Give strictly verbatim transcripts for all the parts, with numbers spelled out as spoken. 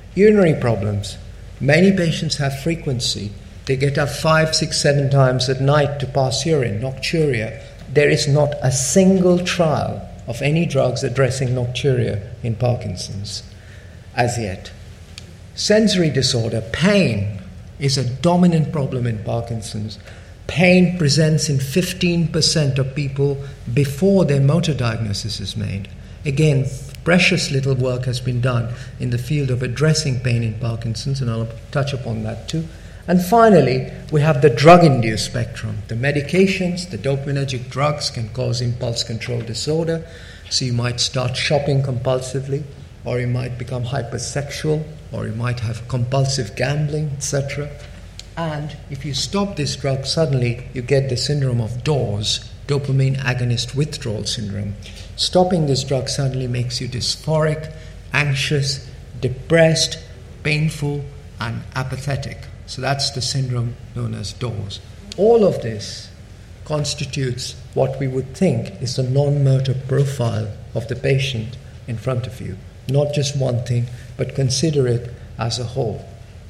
Urinary problems. Many patients have frequency. They get up five, six, seven times at night to pass urine, nocturia. There is not a single trial of any drugs addressing nocturia in Parkinson's as yet. Sensory disorder, pain, is a dominant problem in Parkinson's. Pain presents in fifteen percent of people before their motor diagnosis is made. Again, precious little work has been done in the field of addressing pain in Parkinson's, and I'll touch upon that too. And finally, we have the drug-induced spectrum. The medications, the dopaminergic drugs can cause impulse control disorder, so you might start shopping compulsively, or you might become hypersexual, or you might have compulsive gambling, et cetera. And if you stop this drug suddenly, you get the syndrome of D O S, dopamine agonist withdrawal syndrome. Stopping this drug suddenly makes you dysphoric, anxious, depressed, painful, and apathetic. So that's the syndrome known as D O S. All of this constitutes what we would think is the non-motor profile of the patient in front of you. Not just one thing, but consider it as a whole.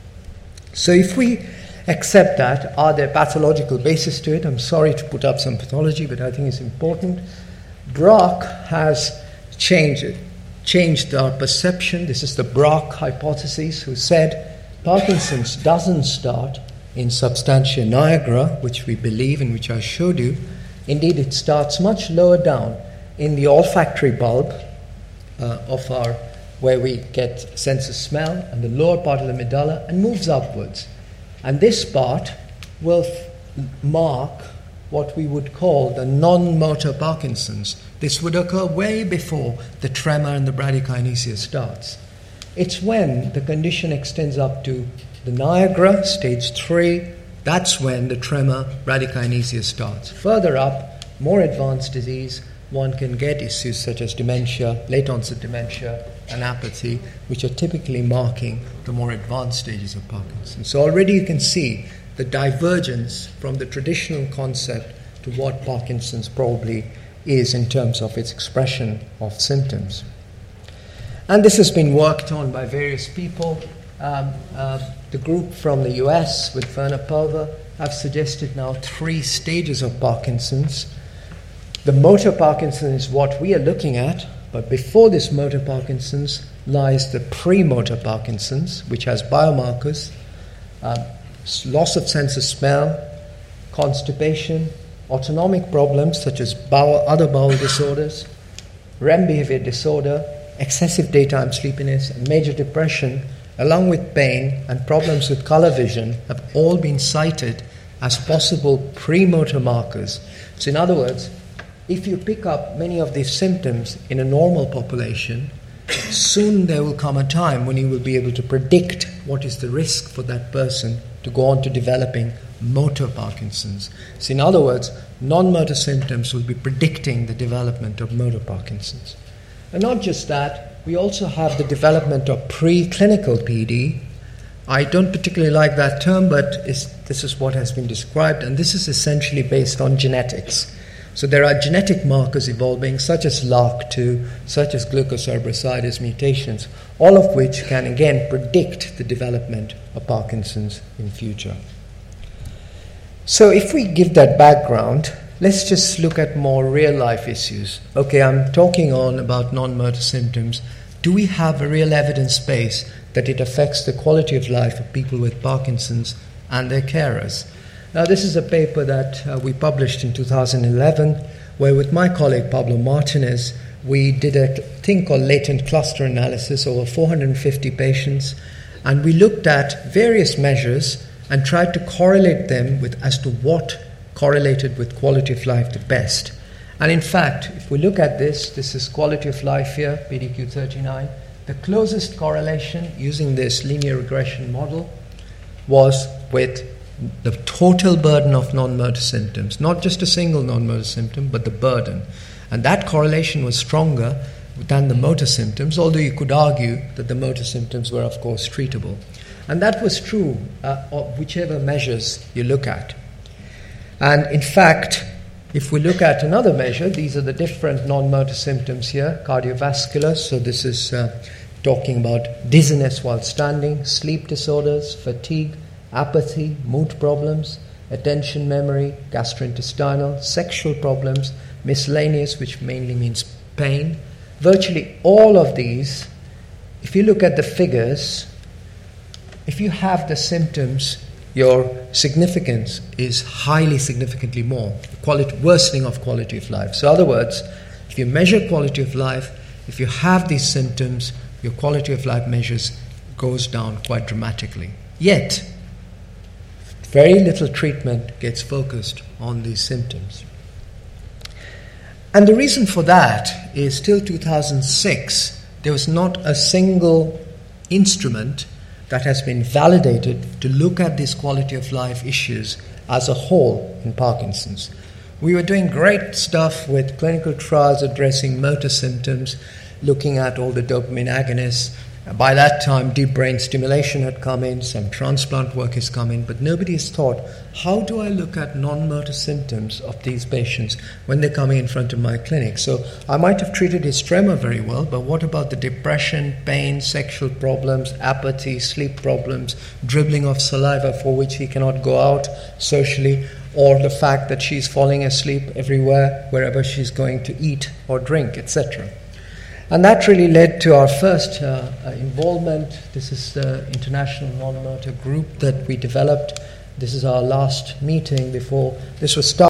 So if we accept that, are there pathological bases to it? I'm sorry to put up some pathology, but I think it's important. Braque has changed it, changed our perception. This is the Braque hypothesis, who said Parkinson's doesn't start in substantia nigra, which we believe and which I showed you. Indeed, it starts much lower down in the olfactory bulb uh, of our, where we get sense of smell, and the lower part of the medulla, and moves upwards. And this part will f- mark what we would call the non-motor Parkinson's. This would occur way before the tremor and the bradykinesia starts. It's when the condition extends up to the Niagara, stage three, that's when the tremor, bradykinesia starts. Further up, more advanced disease, one can get issues such as dementia, late onset dementia, and apathy, which are typically marking the more advanced stages of Parkinson's. So already you can see the divergence from the traditional concept to what Parkinson's probably is in terms of its expression of symptoms. And this has been worked on by various people. Um, uh, the group from the U S with Werner Pulver have suggested now three stages of Parkinson's. The motor Parkinson's is what we are looking at, but before this motor Parkinson's lies the pre-motor Parkinson's, which has biomarkers, uh, loss of sense of smell, constipation, autonomic problems such as bowel, other bowel disorders, R E M behavior disorder, excessive daytime sleepiness, and major depression, along with pain and problems with color vision, have all been cited as possible pre-motor markers. So in other words, if you pick up many of these symptoms in a normal population, soon there will come a time when you will be able to predict what is the risk for that person to go on to developing motor Parkinson's. So in other words, non-motor symptoms will be predicting the development of motor Parkinson's. And not just that, we also have the development of preclinical P D. I don't particularly like that term, but it's, this is what has been described, and this is essentially based on genetics. So there are genetic markers evolving, such as L A R C two, such as glucocerebrosidase mutations, all of which can again predict the development of Parkinson's in future. So if we give that background, let's just look at more real-life issues. Okay, I'm talking on about non-motor symptoms. Do we have a real evidence base that it affects the quality of life of people with Parkinson's and their carers? Now, this is a paper that uh, we published in two thousand eleven, where with my colleague Pablo Martinez, we did a thing called latent cluster analysis over four hundred fifty patients, and we looked at various measures and tried to correlate them with as to what correlated with quality of life the best. And in fact, if we look at this, this is quality of life here, P D Q thirty-nine. The closest correlation using this linear regression model was with the total burden of non-motor symptoms, not just a single non-motor symptom, but the burden. And that correlation was stronger than the motor symptoms, although you could argue that the motor symptoms were, of course, treatable. And that was true uh, of whichever measures you look at. And in fact, if we look at another measure, these are the different non-motor symptoms here, cardiovascular, so this is uh, talking about dizziness while standing, sleep disorders, fatigue, apathy, mood problems, attention memory, gastrointestinal, sexual problems, miscellaneous, which mainly means pain. Virtually all of these, if you look at the figures, if you have the symptoms, your significance is highly significantly more, quality, worsening of quality of life. So in other words, if you measure quality of life, if you have these symptoms, your quality of life measures goes down quite dramatically. Yet, very little treatment gets focused on these symptoms. And the reason for that is till two thousand six, there was not a single instrument that has been validated to look at these quality of life issues as a whole in Parkinson's. We were doing great stuff with clinical trials addressing motor symptoms, looking at all the dopamine agonists. By that time, deep brain stimulation had come in, some transplant work has come in, but nobody has thought, how do I look at non-motor symptoms of these patients when they're coming in front of my clinic? So I might have treated his tremor very well, but what about the depression, pain, sexual problems, apathy, sleep problems, dribbling of saliva for which he cannot go out socially, or the fact that she's falling asleep everywhere, wherever she's going to eat or drink, et cetera. And that really led to our first uh, uh, involvement. This is the International Non-Motor Group that we developed. This is our last meeting before this was started.